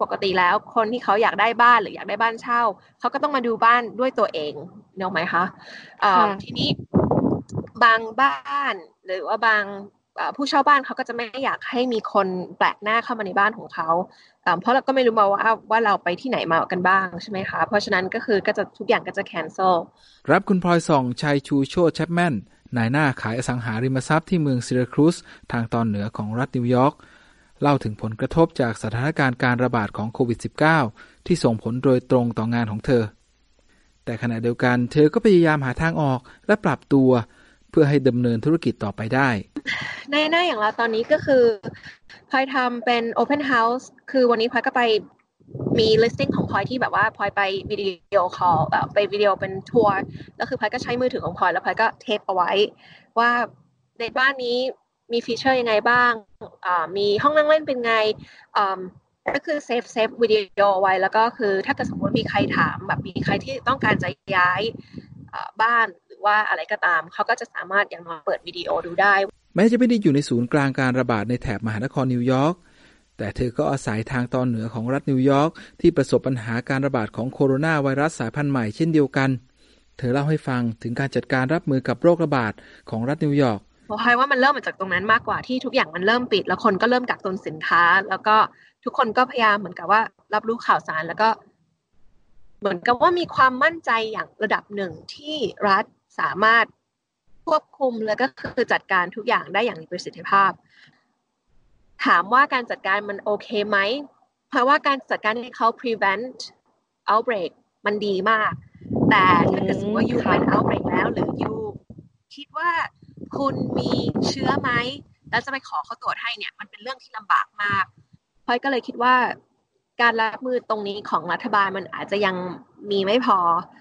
ปกติแล้วคนที่เขาอยากได้บ้านหรืออยากได้บ้านเช่าเขาก็ต้องมาดูบ้านด้วยตัวเองเนอะไหมคะทีนี้บางบ้านหรือว่าบางผู้เช่าบ้านเขาก็จะไม่อยากให้มีคนแปลกหน้าเข้ามาในบ้านของเขาเพราะเราก็ไม่รู้มาว่าเราไปที่ไหนมากันบ้างใช่ไหมคะเพราะฉะนั้นก็คือก็จะทุกอย่างก็จะ cancel ครับคุณพลอยส่องชัยชูโชติแชปแมนนายหน้าขายอสังหาริมทรัพย์ที่เมืองซิราคูสทางตอนเหนือของรัฐนิวยอร์กเล่าถึงผลกระทบจากสถานการณ์การระบาดของโควิด -19 ที่ส่งผลโดยตรงต่องานของเธอแต่ขณะเดียวกันเธอก็พยายามหาทางออกและปรับตัวเพื่อให้ดำเนินธุรกิจต่อไปได้ในหน้าอย่างเราตอนนี้ก็คือพลอยทำเป็น Open House คือวันนี้พลอยก็ไปมี listing ของพลอยที่แบบว่าพลอยไปวิดีโอคอลไปวิดีโอเป็นทัวร์แล้วคือพลอยก็ใช้มือถือของพลอยแล้วพลอยก็เทปเอาไว้ว่าในบ้านนี้มีฟีเจอร์ยังไงบ้างมีห้องนั่งเล่นเป็นไงก็คือเซฟวิดีโอไว้แล้วก็คือถ้าเกิดสมมติมีใครถามแบบมีใครที่ต้องการจะย้ายบ้านหรือว่าอะไรก็ตามเขาก็จะสามารถอย่างน้อยเปิดวิดีโอดูได้แม้จะไม่ได้อยู่ในศูนย์กลางการระบาดในแถบมหานครนิวยอร์กแต่เธอก็อาศัยทางตอนเหนือของรัฐนิวยอร์กที่ประสบปัญหาการระบาดของโคโรนาไวรัสสายพันธุ์ใหม่เช่นเดียวกันเธอเล่าให้ฟังถึงการจัดการรับมือกับโรคระบาดของรัฐนิวยอร์กผมคิดว่ามันเริ่มมาจากตรงนั้นมากกว่าที่ทุกอย่างมันเริ่มปิดแล้วคนก็เริ่มกักตุนสินค้าแล้วก็ทุกคนก็พยายามเหมือนกับว่ารับรู้ข่าวสารแล้วก็เหมือนกับว่ามีความมั่นใจอย่างระดับหนึ่งที่รัฐสามารถควบคุมแล้วก็คือจัดการทุกอย่างได้อย่างมีประสิทธิภาพถามว่าการจัดการมันโอเคไหมเพราะว่าการจัดการให้เขา prevent outbreak มันดีมากแต่ถ้าเกิดสมมติว่า you เป็น outbreak แล้วหรือ you คิดว่าคุณมีเชื้อไหมแล้วจะไปขอเขาตรวจให้เนี่ยมันเป็นเรื่องที่ลำบากมากพลอยก็เลยคิดว่าการรับมือตรงนี้ของรัฐบาลมันอาจจะยังมีไม่พอ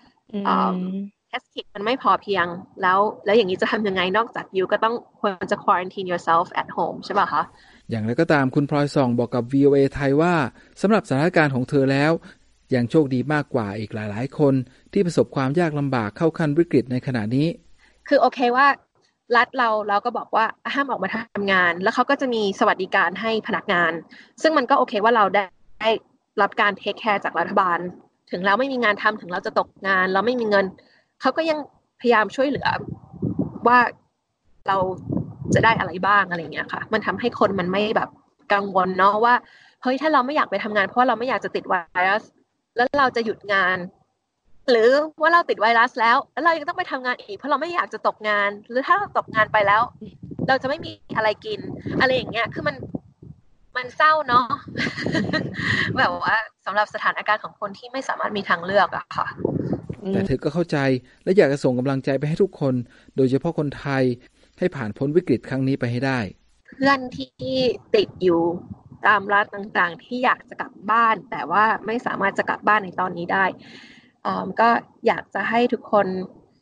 test kit มันไม่พอเพียงแล้วอย่างนี้จะทำยังไงนอกจาก you ก็ต้องควรจะ quarantine yourself at home ใช่ป่ะคะอย่างไรก็ตามคุณพลอยส่องบอกกับ VOA ไทยว่าสำหรับสถานการณ์ของเธอแล้วยังโชคดีมากกว่าอีกหลายๆคนที่ประสบความยากลำบากเข้าขั้นวิกฤตในขณะนี้คือโอเคว่ารัฐเราก็บอกว่าห้ามออกมาทำงานแล้วเขาก็จะมีสวัสดิการให้พนักงานซึ่งมันก็โอเคว่าเราได้รับการเทคแคร์จากรัฐบาลถึงเราไม่มีงานทำถึงเราจะตกงานเราไม่มีเงินเขาก็ยังพยายามช่วยเหลือว่าเราจะได้อะไรบ้างอะไรเงี้ยค่ะมันทำให้คนมันไม่แบบกังวลเนาะว่าเฮ้ยถ้าเราไม่อยากไปทำงานเพราะเราไม่อยากจะติดไวรัสแล้วเราจะหยุดงานหรือว่าเราติดไวรัสแล้วเรายังต้องไปทำงานอีกเพราะเราไม่อยากจะตกงานหรือถ้าเราตกงานไปแล้วเราจะไม่มีอะไรกินอะไรอย่างเงี้ยคือมันเศร้าเนาะ แบบว่าสำหรับสถานการณ์ของคนที่ไม่สามารถมีทางเลือกอะค่ะแต่เธอก็เข้าใจและอยากจะส่งกำลังใจไปให้ทุกคนโดยเฉพาะคนไทยให้ผ่านพ้นวิกฤตครั้งนี้ไปให้ได้เพื่อนที่ติดอยู่ตามรัฐต่างๆที่อยากจะกลับบ้านแต่ว่าไม่สามารถจะกลับบ้านในตอนนี้ได้ก็อยากจะให้ทุกคน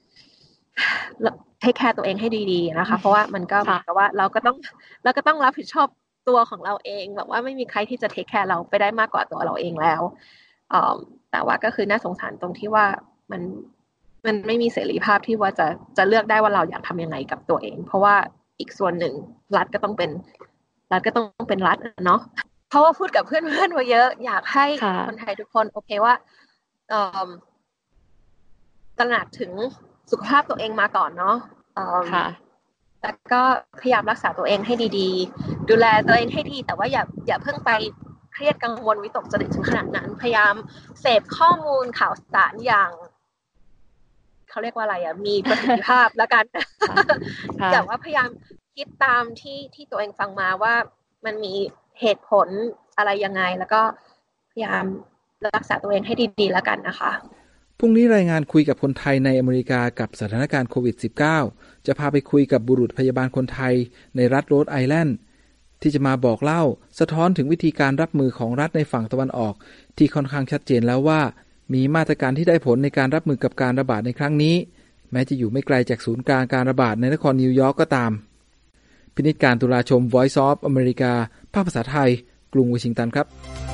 ให้แคร์ตัวเองให้ดีๆนะคะเพราะว่ามันก็เหมือนกับว่าเราก็ต้องรับผิดชอบตัวของเราเองแบบว่าไม่มีใครที่จะเทคแคร์เราไปได้มากกว่าตัวเราเองแล้วแต่ว่าก็คือน่าสงสารตรงที่ว่ามันไม่มีเสรีภาพที่ว่าจะเลือกได้ว่าเราอยากทำยังไงกับตัวเองเพราะว่าอีกส่วนหนึ่งรัฐก็ต้องเป็นรัฐเนาะเพราะว่าพูดกับเพื่อนๆมาเยอะอยากให้คนไทยทุกคนโอเคว่าตระหนักถึงสุขภาพตัวเองมาก่อนเนาะแล้วก็พยายามรักษาตัวเองให้ดีๆดูแลตัวเองให้ดีแต่ว่าอย่าเพิ่งไปเครียดกังวลวิตกจริตถึงขนาดนั้นพยายามเสพข้อมูลข่าวสารอย่างเขาเรียกว่าอะไรมีประสิทธิภาพแล้วกันแต่ว่าพยายามคิดตามที่ตัวเองฟังมาว่ามันมีเหตุผลอะไรยังไงแล้วก็พยายามรักษาตัวเองให้ดีๆแล้วกันนะคะพรุ่งนี้รายงานคุยกับคนไทยในอเมริกากับสถานการณ์โควิด -19 จะพาไปคุยกับบุรุษพยาบาลคนไทยในรัฐโรดไอแลนด์ที่จะมาบอกเล่าสะท้อนถึงวิธีการรับมือของรัฐในฝั่งตะวันออกที่ค่อนข้างชัดเจนแล้วว่ามีมาตรการที่ได้ผลในการรับมือกับการระบาดในครั้งนี้แม้จะอยู่ไม่ไกลจากศูนย์กลางการระบาดในนครนิวยอร์กก็ตามพินิจการตุลาชม Voice of America ภาคภาษาไทยกรุงวอชิงตันครับ